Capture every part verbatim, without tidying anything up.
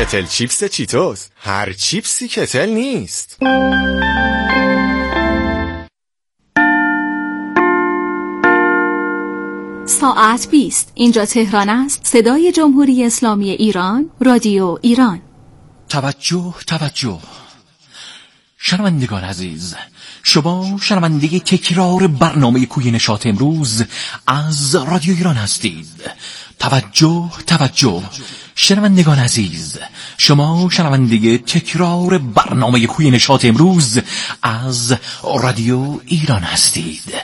کتل چیپس چیتوس، هر چیپسی کتل نیست. ساعت بیست. اینجا تهران است. صدای جمهوری اسلامی ایران، رادیو ایران. توجه توجه شنوندگان عزیز، شما شنونده تکرار برنامه کوی نشاط امروز از رادیو ایران هستید. توجه توجه شنوندگان عزیز، شما شنونده تکرار برنامه کوی نشاط امروز از رادیو ایران هستید.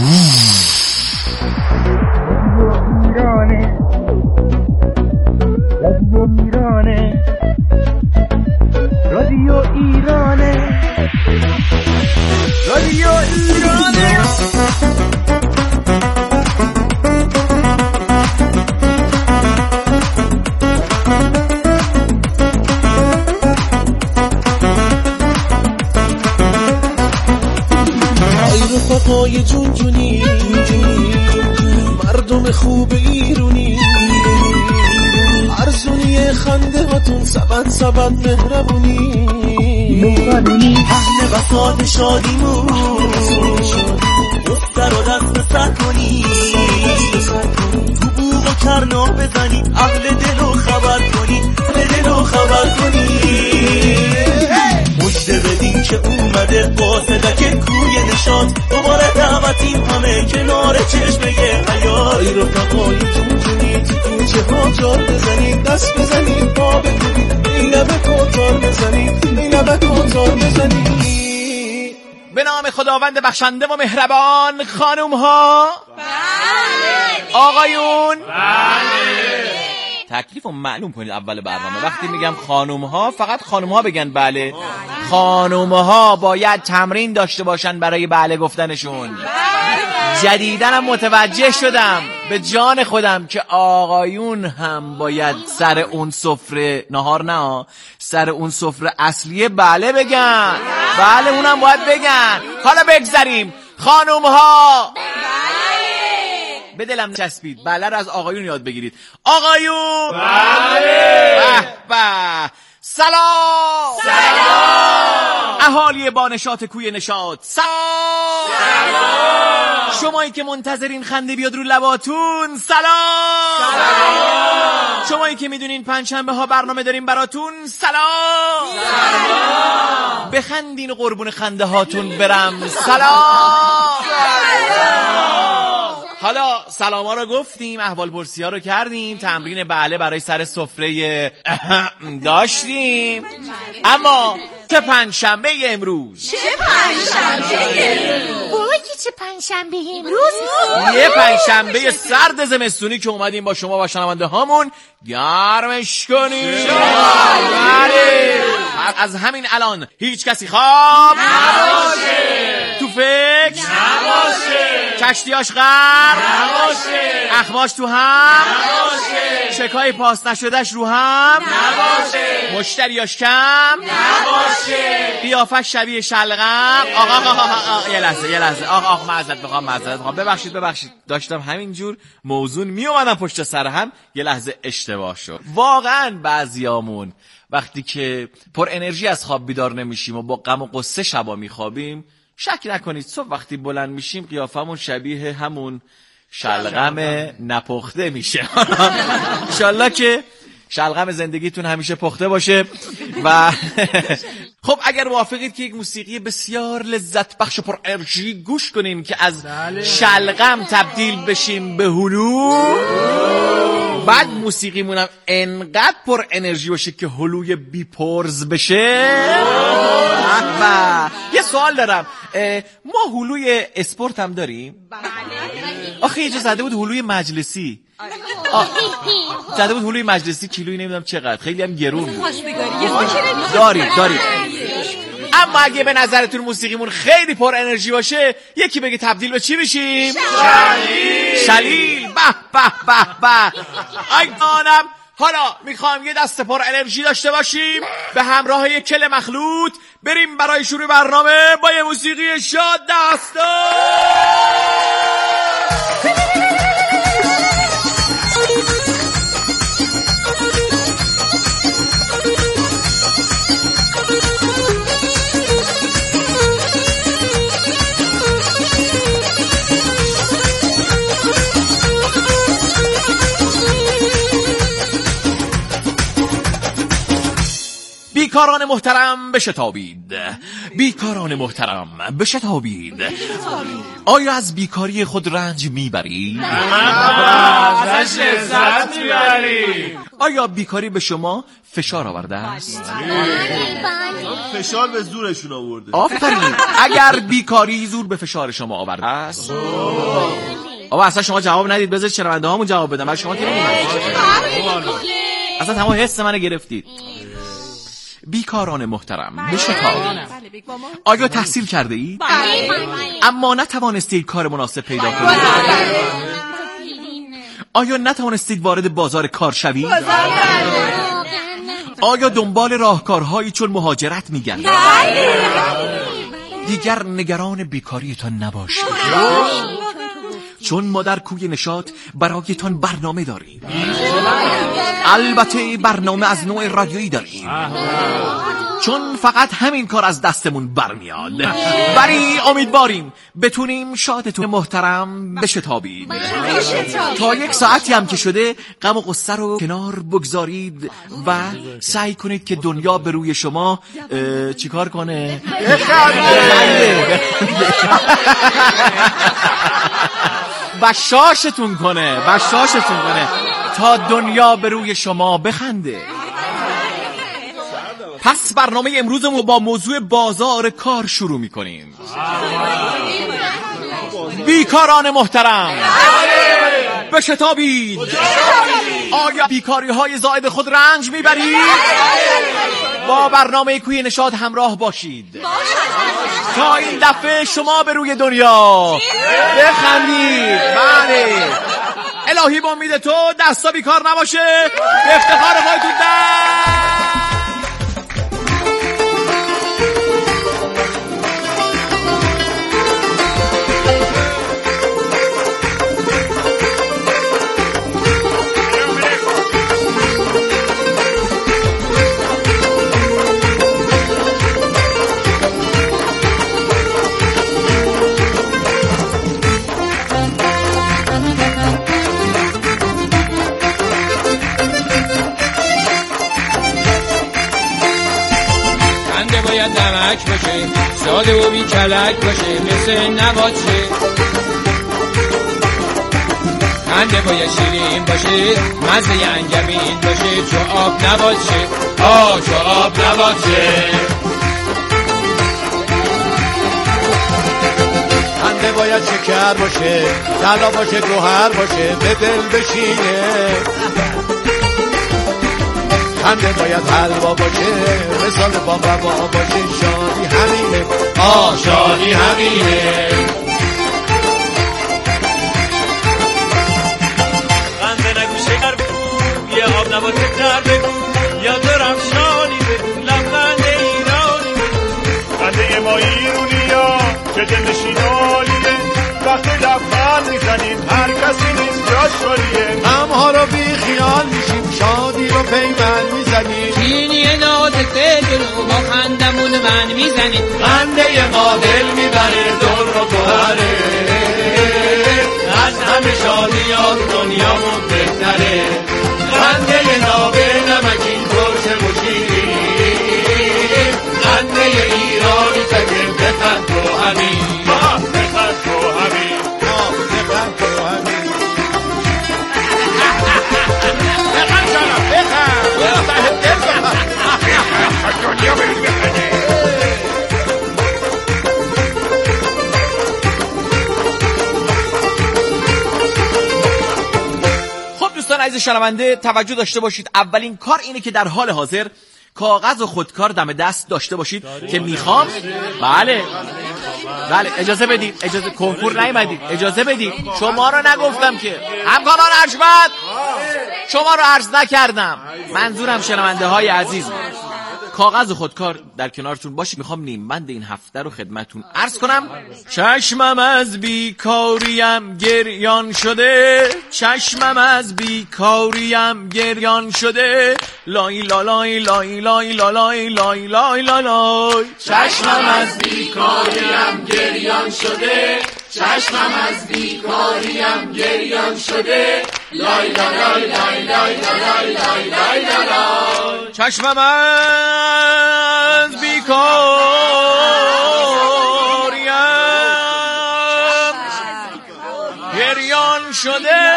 ایرانه رادیو ایرانه رادیو ایرانه ای رفقای جون جونی مردم خوب ایرونی، ارزونی خنده هاتون سبد سبد مهربونی، اهل بساط شادیمون دفتر و دست سر کنی، تو بوغ و کرنا بزنی، اهل دل و خبر کنی، دل و خبر کنی. مجده بدین که اومده قاصدک کوی نشاط، دوباره دعوتیم همه کنار چشمه حیات. ای رفقای جون جونی تو کوچه ها جار بزنید، دست بزنید پا بکنید، این لبه کنتار بزنید، این لبه کنتار بزنید. به نام خداوند بخشنده و مهربان. خانوم ها بله، آقایون بله. تکلیف رو معلوم کنید اول برنامه. وقتی میگم خانوم ها فقط خانوم ها بگن بله. خانوم ها باید تمرین داشته باشن برای بله گفتنشون. جدیدن هم متوجه شدم به جان خودم که آقایون هم باید سر اون سفره نهار نه سر اون سفره اصلیه بله بگن. بله اونم باید بگن. حالا بگذاریم خانوم ها به دلم چسبید بله رو از آقایون یاد بگیرید. آقایون بله. به به. سلام سلام اهالی با نشاط کوی نشاط. سلام سلام شمایی که منتظرین خنده بیاد رو لباتون. سلام سلام شمایی که میدونین پنجشنبه ها برنامه داریم براتون. سلام سلام بخندین و قربون خنده هاتون برم. سلام سلام. حالا سلام ها رو گفتیم، احوال پرسی ها رو کردیم، تمرین بله برای سر سفره داشتیم. اما چه پنجشنبه امروز؟ چه پنجشنبه امروز؟ وای چه پنجشنبه امروز؟ یه پنجشنبه سرد زمستونی که اومدیم با شما و شنونده هامون گرمش کنیم. بله. از همین الان هیچ کسی خواب نباشه، تو فکر نباشه، کشتیاش غرق نباشه، اخماش تو هم نباشه، چکای پاس نشدهش رو هم نباشه، مشتریاش کم نباشه، قیافش شبیه شلغم. آقا آقا آقا یه لحظه یه لحظه آقا آقا معذرت میخوام معذرت میخوام ببخشید ببخشید داشتم همینجور موزون می اومدم پشت سر هم، یه لحظه اشتباه شد. واقعا بعضیامون وقتی که پر انرژی از خواب بیدار نمیشیم و با غم و غصه شبا میخوابیم، شک نکنید صبح وقتی بلند میشیم قیافمون شبیه همون شلغم نپخته میشه. انشالله که شلغم زندگیتون همیشه پخته باشه. و خب اگر موافقید که یک موسیقی بسیار لذت بخش و پر انرژی گوش کنیم که از شلغم تبدیل بشیم به هلو، بعد موسیقیمونم انقدر پر انرژی باشه که هلوی بی پرز بشه. یه سوال دارم، ما هلوی اسپورت هم داریم؟ آخه یه جا زده بود هلوی مجلسی. زده بود هلوی مجلسی کیلویی نمیدونم چقدر، خیلی هم گرون بود. داریم داریم. اما اگه به نظرتون موسیقیمون خیلی پر انرژی باشه، یکی بگه تبدیل به چی بشیم؟ شلیل. شلیل. به به به به. ایگانم حالا میخوام یه دست پر انرژی داشته باشیم به همراه یک کل مخلوط بریم برای شروع برنامه با یه موسیقی شاد دستا. بیکاران محترم بشتابید، بیکاران محترم بشتابید. آیا از بیکاری خود رنج میبرید؟ ازش لذت میبرید. آیا بیکاری به شما فشار آورده است؟ فشار به زورشون آورده. آفرین. اگر بیکاری زور به فشار شما آورده است، آقا اصلا شما جواب ندید، بذارید شنونده هامون جواب بدن. برای شما تیم اصلا تمام حس منو گرفتید. بیکاران محترم بشتابید. آیا تحصیل کرده اید؟ اما نتوانستید کار مناسب پیدا کنید؟ آیا نتوانستید وارد بازار کار شوید؟ آیا دنبال راهکارهایی چون مهاجرت میگردید؟ دیگر نگران بیکاریتان نباشید، چون ما در کوی نشاط برایتان برنامه داریم. البته برنامه از نوع رادیویی داریم، چون فقط همین کار از دستمون برمیاد. ولی امیدواریم بتونیم شادتون محترم بشتابید. تا یک ساعتی هم که شده غم و غصه رو کنار بگذارید و سعی کنید که دنیا به روی شما چیکار کنه؟ بشاشتون کنه، بشاشتون کنه تا دنیا به روی شما بخنده. پس برنامه امروزمون با موضوع بازار کار شروع میکنیم. بیکاران محترم بشتابید. آیا بیکاری های زائد خود رنج میبرید؟ با برنامه کوی نشاط همراه باشید تا این دفعه شما به روی دنیا بخندید. بله الهی با امید تو دستا بیکار نباشه. به افتخار خودتون دست. نمک باشه، ساده و بی کلک باشه، مثل نبات شه. خنده باید شیرین باشه، مزه انگبین باشه، چو آب نبات شه، آه چو آب نبات شه. خنده باید شکر باشه، طلا باشه، گوهر باشه، به دل بشینه. خنده باید حلوا باشه، مثال با بابا باشه، شادی همینه، آه شادی همینه. خنده نگو شکر بگو، یه آب نبات در بگو، یا دارم شانی بگو، لبخند ایرانی بگو. خنده ما ایرونیا که دل نشینالیه، وقتی لبخند میزنیم هر کسی نیست جاش خالیه. غمها رو بی خیال میشیم، شادی رو پیمن میزنیم، چینی نازکه جلو با خندمون من میزنیم. خنده ما دل میبره، دور رو گوهره، از همه شادیات دنیامون بهتره. خنده نابه نمکین ترش مشیریم، خنده ایرانی تکه بخند تو همین، بخند تو همین، بخند تو همین. خب دوستان عزیز شنونده توجه داشته باشید. اولین کار اینه که در حال حاضر کاغذ و خودکار دم دست داشته باشید که میخوام. بله بله اجازه بدید، اجازه کنکور نیومدید، اجازه بدید. شما رو نگفتم که همکاران ارجمند، شما رو عرض نکردم، منظورم شنونده های عزیز. کاغذ و خودکار در کنارتون باشه. میخوام نیم بند این هفته رو خدمتون عرض کنم. چشمم از بیکاریم گریان شده، چشمم از بیکاریم گریان شده، لای لای لای لای لای لای لای لای. چشمم از بیکاریم گریان شده، چشمم از بیکاریم گریان شده، لای لای لای لای لای لای لای لای لای. چشمم از بیکاریم گریان شده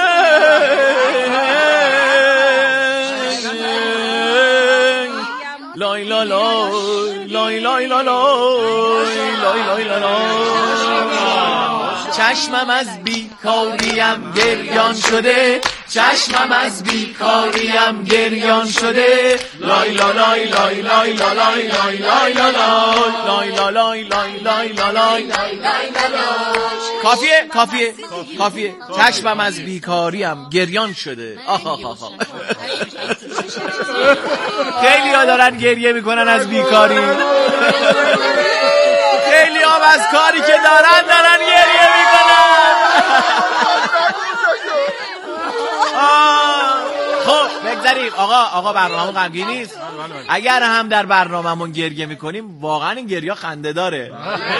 لای لا لای لای لای لای لای لای لای چشمم از بیکاریم گریان شده چشمم از بیکاریم گریان شده لای لا لای لای لای لای لای لای لای لای لای لای لای لای کافیه کافیه کافیه چشمم از بیکاریم گریان شده. خیلی ها دارن گریه میکنن از بیکاری، خیلی ها از کاری که دارن دارن گریه میکنن. خب بگذاریم آقا آقا برنامه غمگین نیست. اگر هم در برنامه‌مون گریه میکنیم واقعا این گریه خنده داره.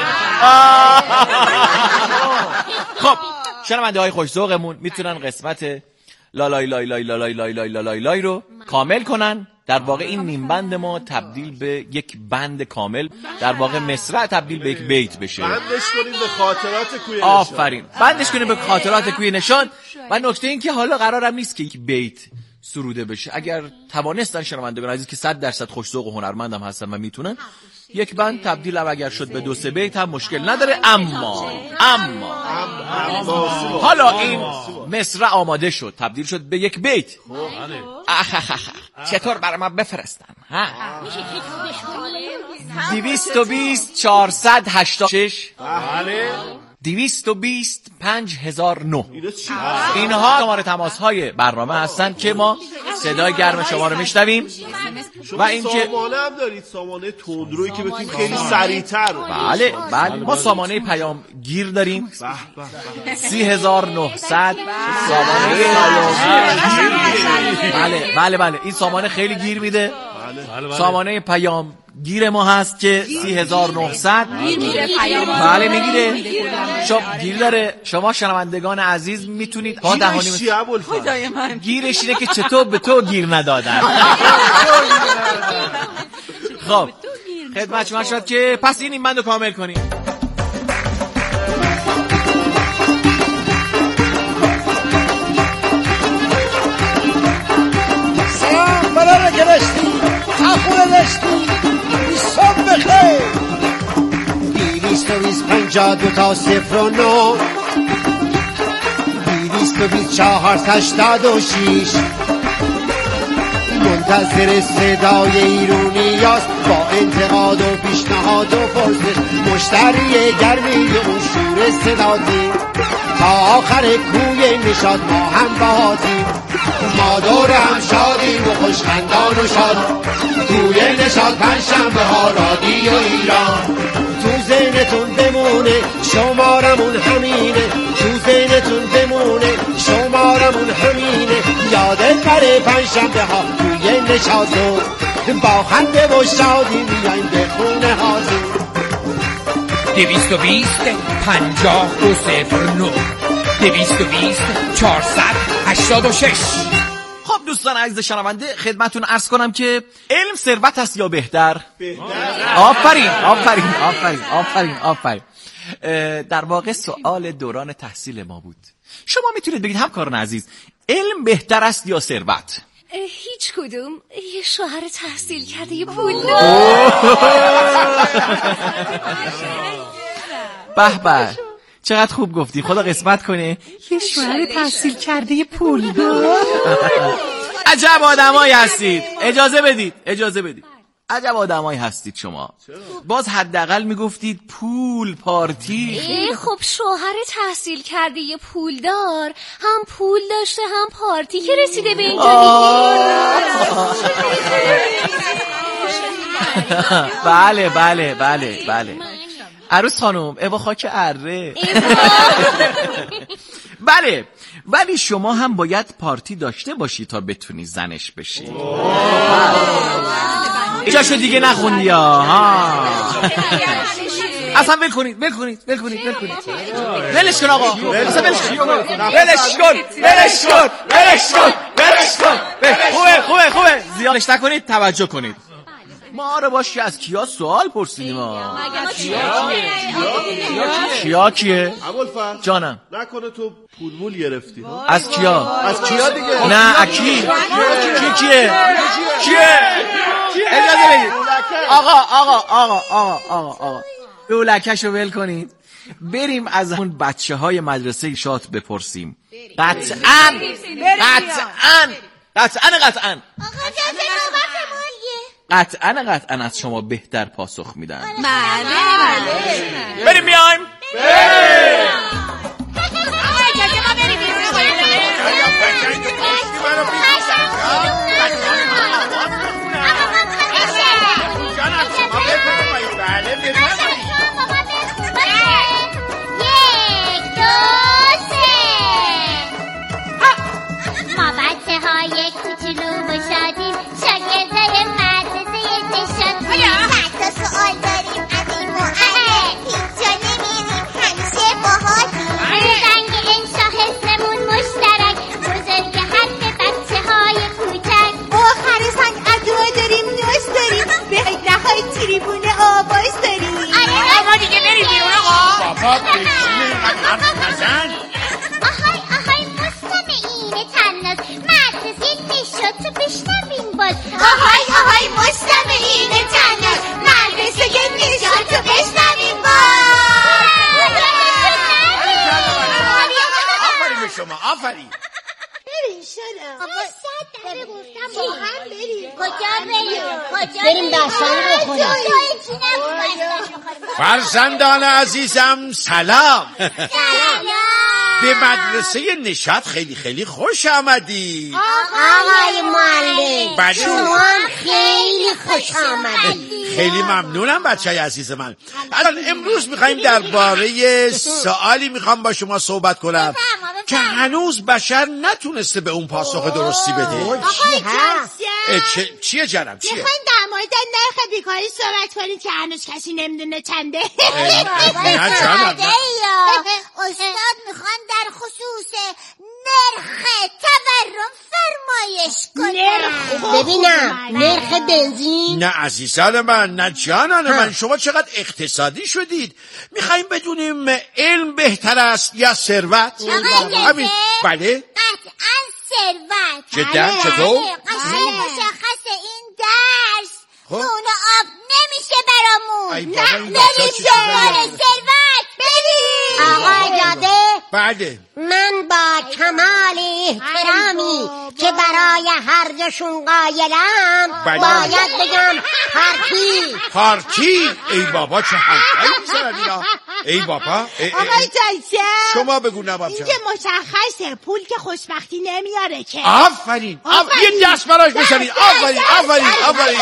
خب شنونده های خوش ذوقمون میتونن قسمت لالای لای لای لای لای لای لای لای رو کامل کنن. در واقع این نیم بند ما تبدیل به یک بند کامل، در واقع مصرع تبدیل به یک بیت بشه. بندش کنیم به خاطرات کوی نشان. آفرین، بندش کنیم به خاطرات کوی نشان. و نکته این که حالا قرارم نیست که یک بیت سروده بشه. اگر توانستن شنوندگان عزیز که صد درصد خوش ذوق و هنرمند هم هستن و میتونن، یک بند تبدیل هم اگر شد به دو سه بیت هم مشکل نداره. اما اما حالا این مصرع آماده شد، تبدیل شد به یک بیت. چطور برای من بفرستن؟ دویست و بیست چهارصد هشتاد و شش دویست و بیست پنج هزار و نه. اینها شماره تماس های برنامه هستن که ما صدای گرم شما رو میشنویم. و اینکه سامانه هم دارید، سامانه تندرویی که بتونیم خیلی سریعتر. بله بله ما سامانه پیام گیر داریم سی هزار و نهصد. سامانه بله بله بله این سامانه خیلی گیر میده. سامانه پیام گیر ما هست که سی هزار و نهصد. بله میگیره، شما گیر داره. شما شنوندگان عزیز میتونید ها دهانی خدای من گیرش اینه که چطور به تو گیر ندادن. خب خدمت شما شد که پس این این بندو کامل کنیم. سلام برای گرشتی تخوره دشتی بیستم بخیر بیست و بیست پنجاه دو تا صفر و نو بیست و بیست چهار هشتاد و شیش منتظر صدای ایرونیاست با انتقاد و پیشنهاد و پرسش مشتری گرمی اون شور صداتی تا آخر کوی نشاد ما هم بهاتیم ما دور هم شادیم و خوشخندان و شاد کوی نشاد پنجشنبه ها رادیو ایران تو ذهنتون بمونه شمارمون همینه تو ذهنتون بمونه شمارمون همینه یادت بره پنجشنبه ها کوی نشادو با خنده و شادی میایم به خونه هاتون دویست و بیست پنجاه و صفر نو دویست و بیست چهارصد هشتاد و شش. خب دوستان عزیز شنونده خدمتون عرض کنم که علم ثروت است یا بهتر؟ آفرین آفرین آفرین آفرین آفرین. در واقع سوال دوران تحصیل ما بود. شما میتونید بگید همکاران عزیز علم بهتر است یا ثروت؟ هیچ کدوم. یه شوهر تحصیل کرده یه پول به به چقدر خوب گفتی، خدا قسمت کنه. یه شوهر تحصیل کرده یه پول دار. عجب آدمایی هستید. اجازه بدید اجازه بدید عجب آدمایی هستید شما. باز حداقل میگفتید پول پارتی. خب شوهر تحصیل کرده یه پولدار هم پول داشته هم پارتی که رسیده به اینجا. بله بله بله بله عروس خانم ابا خاک اره. بله ولی شما هم باید پارتی داشته باشی تا بتونی زنش بشی. جاشو دیگه نخوندی ها. اصلا ول کنید ول کنید ول کنید ول کنید ولش کن آقا. اصلا ولش کن ولش کن ولش کن ولش کن ولش ولش کن. خوبه خوبه خوبه زیادش نکنید، توجه کنید. ما رو باشی از کیا سوال پرسیدیم ها. کیا کیه؟ ابوالفضل جانم نکنه تو پول مول گرفتی؟ از کیا؟ از کیا دیگه؟ نه اکی کی کیه؟ کیه؟ اجازه بدید آقا آقا آقا آقا آقا آقا دولکشو ول کنید، بریم از اون بچه های مدرسه شات بپرسیم. قطعاً قطعاً قطعاً قطعاً قطعاً قطعاً از شما بهتر پاسخ میدن. بریم میایم. آفرین. بریم شدم صد دفعه گفتم با هم بریم. کجا بریم؟ کجا بریم دستانه بخوریم. فرزندان عزیزم سلام. به مدرسه نشاط خیلی خیلی خوش آمدی. آقای معلم بله. شما خیلی خوش آمدی. خیلی ممنونم بچه‌ی عزیز من. الان امروز میخوایم درباره سوالی میخوام با شما صحبت کنم که هنوز بشر نتونسته به اون پاسخ درستی بده. آقای جاسم چیه جانم چیه؟ میخواین در مورد نرخ بیکاری صحبت کنید که هنوز کسی نمیدونه چنده. نه جانم استاد میخوان در خصوص نرخ تورم فرمایش کنن. ببینم نرخ بنزین. نه عزیزان من، نه جانان من، شما چقدر اقتصادی شدید. میخواییم بدونیم علم بهتر است یا ثروت؟ آقای بله قطعا ثروت. جدا چطور؟ قشنگ مشخص این درس نون آب نمیشه برامون. نه نمیشه ثروت. بریم آقای جاده. بله من با کمال احترامی که برای هر دوشون قایلم بله. باید بگم پارتی. پارتی؟ ای بابا چه حرفایی می‌زنن اینا. ای بابا ای ای آقای جایسه شما بگو نباب این جان. که مشخصه پول که خوشبختی نمیاره که. آفرین آفرین یه دست براش بزنید. آفرین آفرین آفرین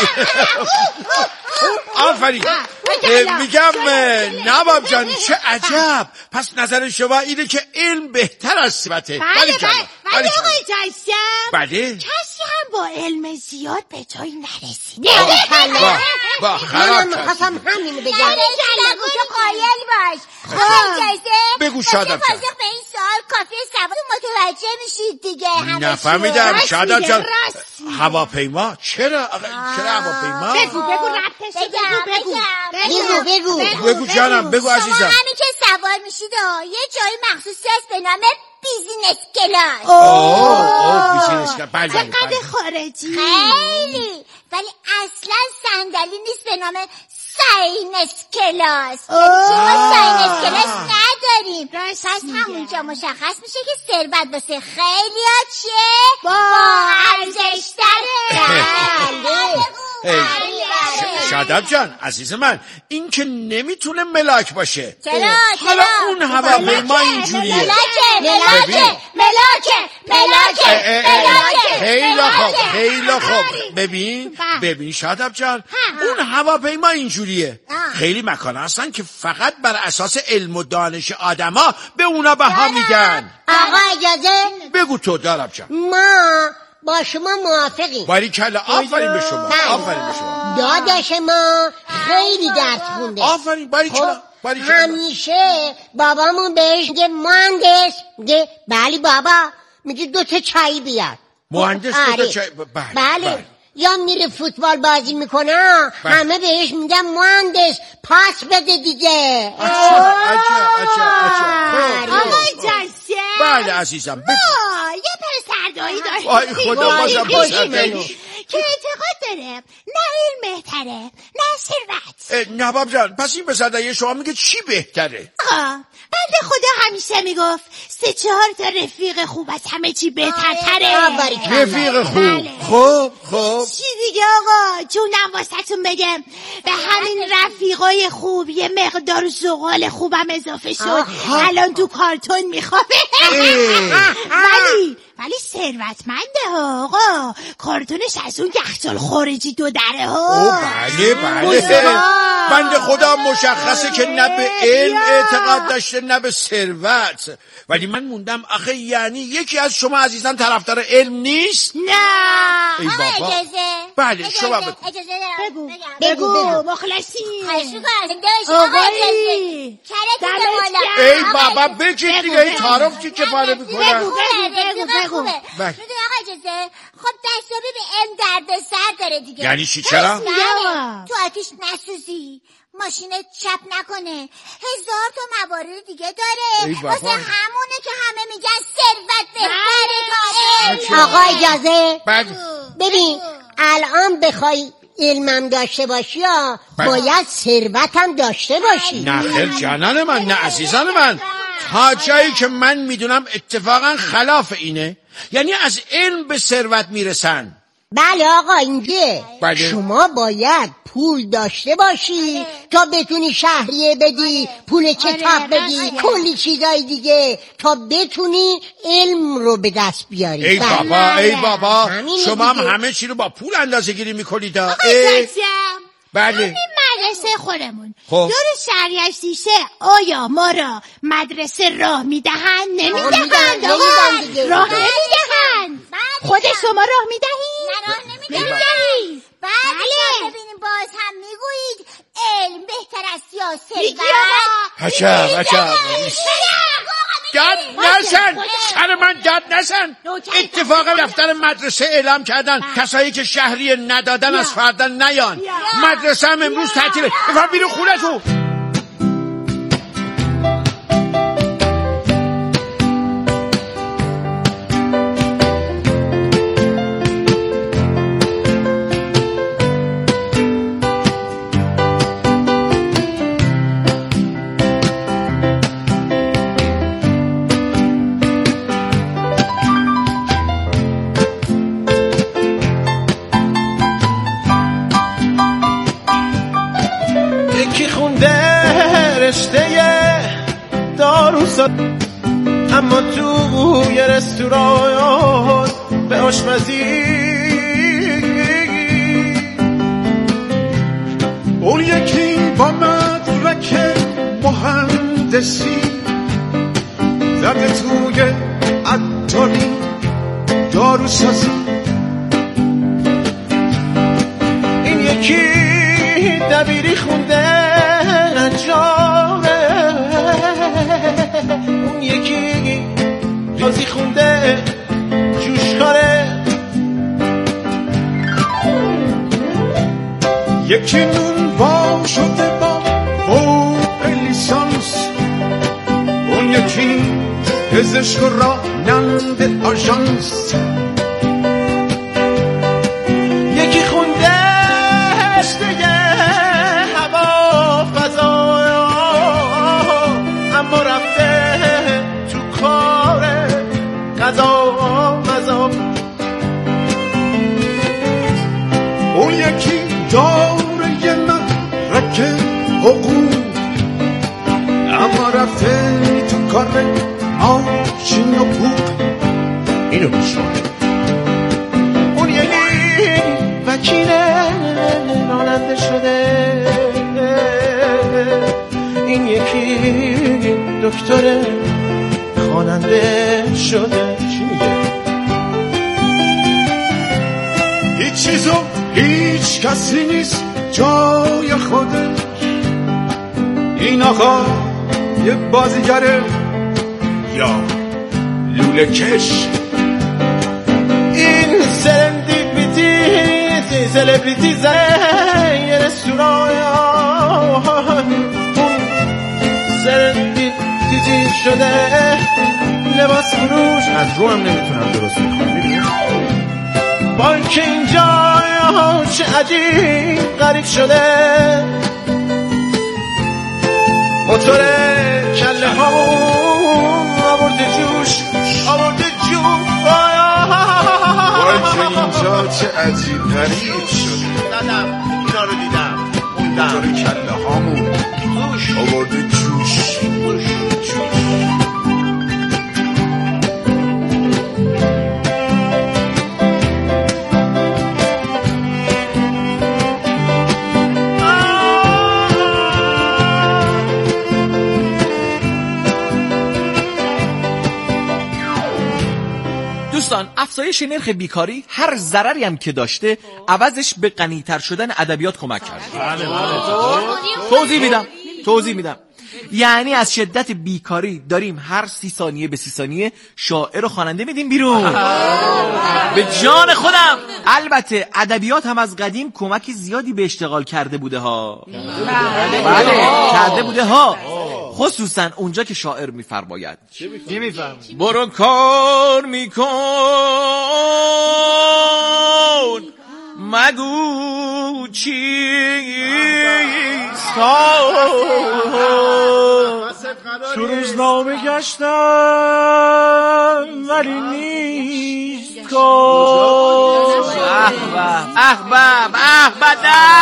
آفرین. میگم نباب جان چه عجب. پس نظر شما اینه که علم بهتر از ثروته. بله بله بله آقای جایسه بله کسی هم با علم زیاد به جایی نرسیده. با با خراب میخواستم همینو بگم. بگو تو قایل باش. آقای جایسه بگو شادم پاسخ به این سوال کافی سواد متوجه میشید دیگه. نفهمیدم شادم جان. هواپیما چرا چرا هواپیما؟ بگو بگو ربطش بگو بگو بگو بگو بگو جانم بگو عزیزم. شما همین که سوار میشید یه جای مخصوصی هست به نام بیزینس کلاس. اوه اوه بیزینس کلاس. بله چقدر خارجی. خیلی ولی اصلا صندلی نیست به نام ساینس کلاس. ما ساینس کلاس نداریم. پس همونجا مشخص میشه که ثروت واسه خیلی ها چیه؟ با ارزش تره. شاداب جان عزیز من این که نمیتونه ملاک باشه. چرا حالا اون هواپیما اینجوریه. ملاکه ملاکه ملاکه ملاکه ملاکه. خیلی خوب خیلی خوب. ببین ببین شاداب جان اون هواپیما اینجوریه. خیلی مکان هستن که فقط بر اساس علم و دانش آدما به اونا بها میدن. آقا اجازه بگو تو دارم جان. ما با شما موافقیم. باریکلا آفرین به شما. آفرین به شما. داداش ما خیلی درس خونده. آفرین باریکلا باریکلا. همیشه بابامون بهش میگه مهندس. میگه بلی بابا. میگه دو تا چای بیار. مهندس آره. چه؟ بله, بله. بله. یا میره فوتبال بازی میکنه همه بهش میگن مهندس پاس بده دیگه. اچه اچه اچه اچه آقای جنسه بله عزیزم بگو. یه پسر دایی داره وای خدا بازم پسر که اعتقاد داره نه علم بهتره نه ثروت. نواب جان پس این پسر دایی شما میگه چی بهتره؟ آقا بنده خدا همیشه میگفت سه چهار تا رفیق خوب از همه چی بهترتره. رفیق خوب خب خب چی دیگه آقا جونم واسهتون بگم به همین رفیقای خوب یه مقدار زغال خوبم اضافه شد الان تو کارتون میخوابه. ولی ولی ثروتمنده آقا کارتونش از اون یخچال خارجی دو دره ها. بله بله بنده خدا مشخصه که نه به علم اعتقاد داشته نه به ثروت. ولی من موندم آخه یعنی یکی از شما عزیزان طرفدار علم نیست؟ نه. ای بابا اجازه بله شما بگو اجازه دارم بگو بگو بگو مخلصی آقایی ای بابا بگید دیگه این تعارف که کفاره میکنه. بگو بگو بگو میدونی آقا اجازه خب دستیابی به علم درد سر داره دیگه. یعنی چی چرا؟ تو آتیش نسوزی ماشینت چپ نکنه هزار تا موارد دیگه داره واسه همونه که همه میگن ثروت بهتره تا علم. آقا اجازه ببین الان بخوای علمم داشته باشی یا باید ثروتم داشته باشی. نه خیر جانان من نه عزیزان من تا جایی که من میدونم اتفاقا خلاف اینه. یعنی از علم به ثروت میرسن. بله آقا اینجه بله. شما باید پول داشته باشی تا بتونی شهریه بدی پول کتاب بدی کلی چیزای دیگه تا بتونی علم رو به دست بیاری. ای بله. بابا ای بابا شما هم دیگه. همه چی رو با پول اندازه گیری میکنید. بله همین مدرسه خودمون خب. دور شهریش دیشه آیا ما را مدرسه راه میدهن نمیدهند آقا راه نمیدهند. خود شما راه میدهید؟ نه راه نمیدهید. بله ببینیم باز هم میگویید علم بهتر از سیاست. عجب عجب داد نزن سر من داد نزن. اتفاقا دفتر مدرسه اعلام کردن کسایی که شهریه ندادن از فردا نیان. مدرسه هم امروز تعطیله. بفرم بیرون خونه تو. اما توی رستوران به آشپزی اون یکی با مدرک مهندسی زده توی عطاری داروسازی. این یکی دبیری خونده نجاره اون یکی ریاضی خونده جوشکاره یکی نون وا شده با فوق لیسانس اون یکی پزشک و راننده آژانس یکی خونده رشته هوا فضا اما رفته تو کار قضا مزا. اون یکی داره مدرک حقوق اما رفته تو کار ماشین و بوق. اینو بشون. اون یکی وکیل راننده شده این یکی دکتر خواننده شده. چی میگه؟ هیچ چیزو هیچ کسی نیست جای خودش. این آقا یه بازیگره یا لوله کش. این سلبریتی زده یه رستوران، اون سلبریتی شده لباس فروش. از رو هم نمیتونم درست بخونم. بانک اینجا چه عجیب غریب شده، موتور کله هامون آورده جوش آورده جوش. بانک اینجا چه عجیب غریب شده. دیدم اینا رو دیدم موندم. موتور کله هامون آورده جوش جوش. دوستان، افزایش نرخ بیکاری هر ضرری هم که داشته عوضش به غنی‌تر شدن ادبیات کمک کرده. بله بله. توضیح میدم توضیح میدم یعنی از شدت بیکاری داریم هر سی ثانیه به سی ثانیه شاعر و خواننده میدیم بیرون. به جان خودم. البته ادبیات هم از قدیم کمک زیادی به اشتغال کرده بوده ها. بله کرده بوده ها، خصوصا اونجا که شاعر میفرماید چی میفرماید؟ برو کار میکن مگو چیست کار. تو روزنامه گشتم ولی نیست کار. احباب احباب احباب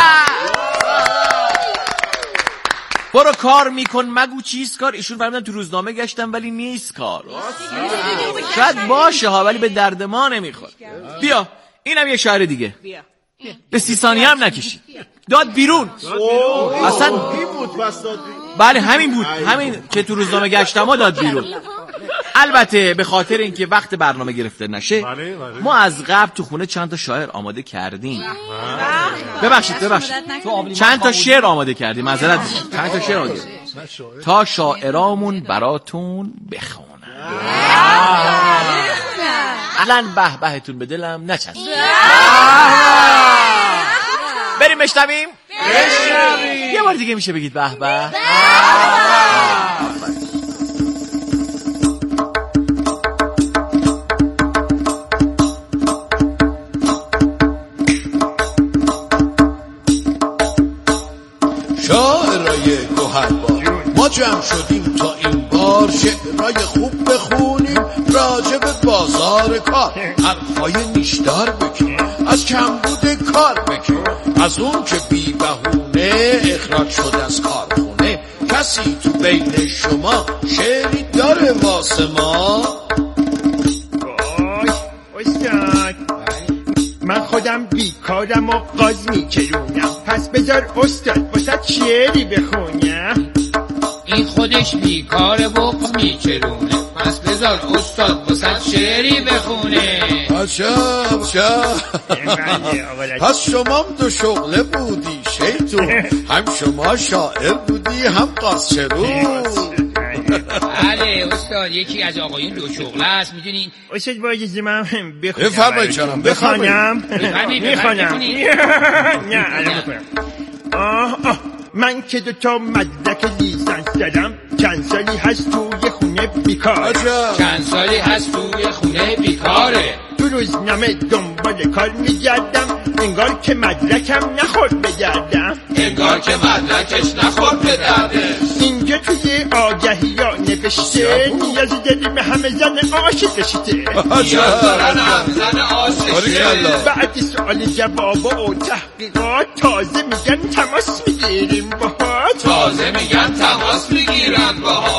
برو کار میکن مگو چیز کار. ایشون فرمودن تو روزنامه گشتم ولی نیست کار. شاید باشه ها ولی به درد ما نمیخواد. بیا اینم یه شاعر دیگه. به سی ثانیه هم نکشید داد بیرون. اصلا این بود پس داد بیرون. بله همین بود، همین که تو روزنامه گشتم داد بیرون. البته به خاطر اینکه وقت برنامه گرفته نشه ما از قبل تو خونه چند تا شاعر آماده کردیم. ببخشید ببخشید چند تا شعر آماده کردیم، معذرت میخوام. چند تا شعر آماده تا شاعرامون براتون بخونن. الان به بهتون به دلم نچسب. بریم بشنویم. یه بار دیگه میشه بگید به به. شاعرای گوهربار ما جمع شدیم تا این بار شعرهای خوب بخونیم راجع به بازار کار، حرفای نیشدار بگیم، از کمبود کار بگیم، از اون که بی بهونه اخراج شد از کارخونه. کسی تو بین شما شعری داره واسه ما؟ وای استاد من خودم بیکارم و قاز میچرونم، پس بذار استاد واسه شعری بخونم. این خودش بیکاره و میچرونه، پس بذار استاد واسه شعری بخونه. عجب عجب. پس شما دو شغله بودی شیطون، هم شما شاعر بودی هم قاصچرون. بله استاد یکی از آقایون دو شغله است میدونین. استاد باید من بخونم. بفرمایید جانم بخونم. بفرمایید میخونم. نه الان بخونم. آه آه من که دو تا مدرک لیسانس دارم، چند سالی هست توی خونه بیکار. چند سالی هست توی خونه بیکاره. تو روزنامه دنبال کار میگردم، انگار که مدرکم نخورد بگردم. انگار که مدرکش نخورد به درده. اینجا توی آگهی ها نوشته نیاز داریم همه زن عاشق داشته. نیاز دارن همه زن عاشق. بعد سوال جواب و تحقیقات تازه میگن تماس میگیریم باهات. تازه میگن تماس میگیرن باهات.